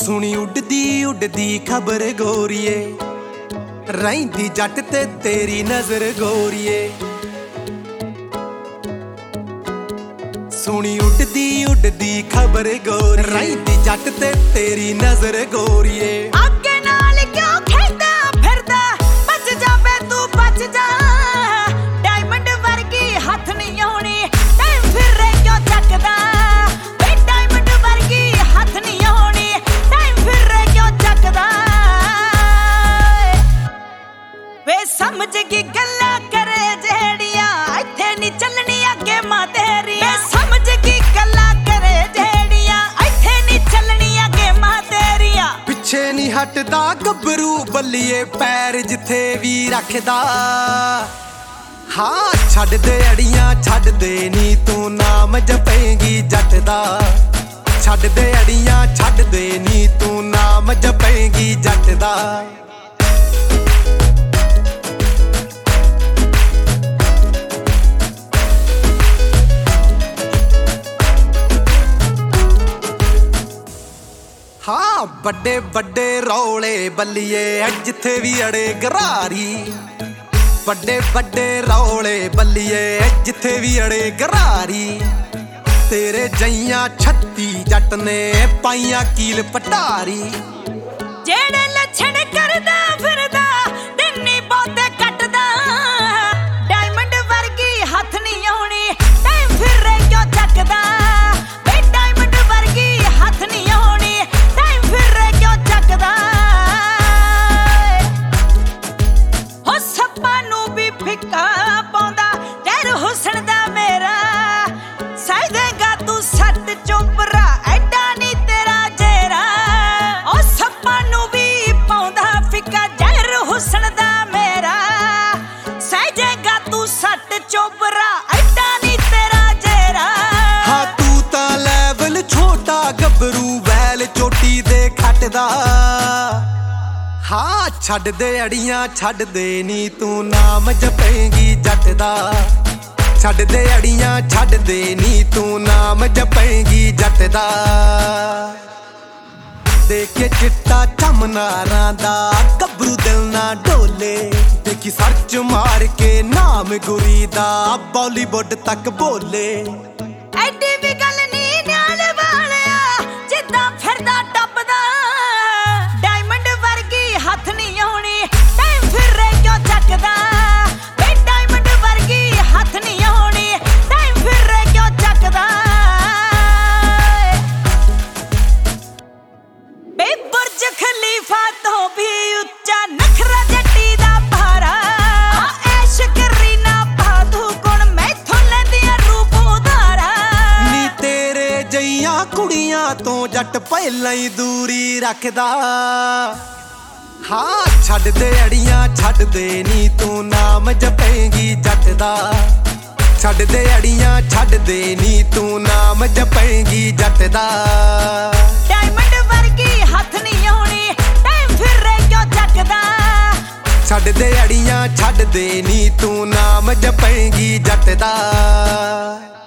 सुनी उड़दी उड़दी खबर गोरिए, रहिंदी जट ते तेरी नजर गोरिए। सुनी उड़दी उड़दी खबर गोरिए, रहिंदी जट ते तेरी नजर गोरिए। आगे नाल क्यों खेलदा फिरदा, बच जा बे तू बच जा। डायमंड वर्गी हथ नहीं आउणी, टाइम फिर क्यों चकदा। बे डायमंड वर्गी हथ नहीं आउणी, टाइम फिर क्यों चकदा। वे समझ गई गल्लां करे जेड़ियां, इत्थे नहीं चलनी अगे मां तेरी। वे समझ गई गल्लां करे जेड़ियां, इत्थे नहीं चलनी अगे मां तेरी। पिछे नहीं हटदा गबरू बल्लिए, पैर जिथे भी रखदा। हाँ छड़ दे अड़ियां छड़ दे नी, तू नाम जपेगी जट दा। छड़ दे अड़ियां छड़ दे नी, तू नाम जपेगी जट दा। हाँ बड़े बड़े रौले बल्लिए, जिथे भी अड़े गरारी। बड़े बड़े रौले बल्लिए, जिथे भी अड़े गरारी। तेरे जइयां 36 जट ने पाइयां कील पटारी। जेड़े लछण करदा फिरदा, दिन नी बहुते कटदा। डायमंड वर्गी हथ नहीं आउणी, टाइम फिर क्यों चकदा। बे डायमंड वर्गी हथ नहीं आउणी, टाइम फिर क्यों चकदा। हो सप्पा नू भी फिक्का पाउंदा, गैर हुस्न दा मेरा। सह देगा तू सट चोपरा, ऐडा नी तेरा जेरा। ओ सप्पा नू भी पाउंदा फिक्का, गैर हुस्न दा मेरा। सह देगा तू सट चोपरा, ऐडा नी तेरा जेरा। हाँ तू तां लेवल छोटा गबरू, वैल चोटी दे खटदा। हाँ छड़ दे अड़ियां छड़ दे नी, तू नाम जपेगी जट दा। छड़ दे अड़ियां छड़ दे नी, तू नाम जपेगी जट दा। देखे चिट्टा चमनारां दा, गबरू दिल ना डोले। देखी सर्च मार के नाम गुरी दा, बॉलीवुड तक बोले। ऐडी भी गल नी न्याल वालिया, जिद्दां फिरदा टपदा। डायमंड वर्गी हथ नहीं आउणी, टाइम फिर क्यों चकदा। बे डायमंड वर्गी हथ नहीं आउणी, टाइम फिर क्यों चकदा। बे बुर्ज खलीफा तो भी उच्चा, नखरा जट्टी दा भारा। ऐश करी ना पादू गुण, मैथों लैंदियां रूप उधारा। नी तेरे जइयां कुड़ियां तो जट पहला ही दूरी रखदा। हाँ छड़ दे अड़ियां छड़ दे नी, तू नाम जपेगी जट दा। छड़ दे अड़ियां छड़ दे नी, तू नाम जपेगी जट दा। डायमंड वर्गी हथ नहीं आउणी, टाइम फिर क्यों चकदा। छड़ दे अड़ियां छड़ दे नी, तू नाम जपेगी जट दा।